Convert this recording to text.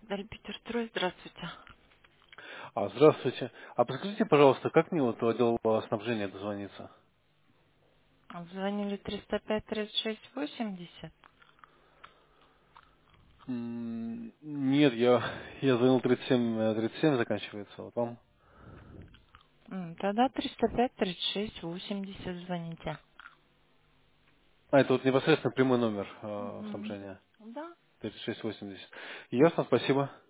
Дальпетертрой, здравствуйте. Здравствуйте. А подскажите, пожалуйста, как мне вот в отдел снабжения дозвониться? Звонили 305-36-80. Нет, я звонил 37 заканчивается. Вот вам. Тогда 305-36-80 звоните. Это вот непосредственно прямой номер Мгм. снабжения. Да. 3680. Ясно, спасибо.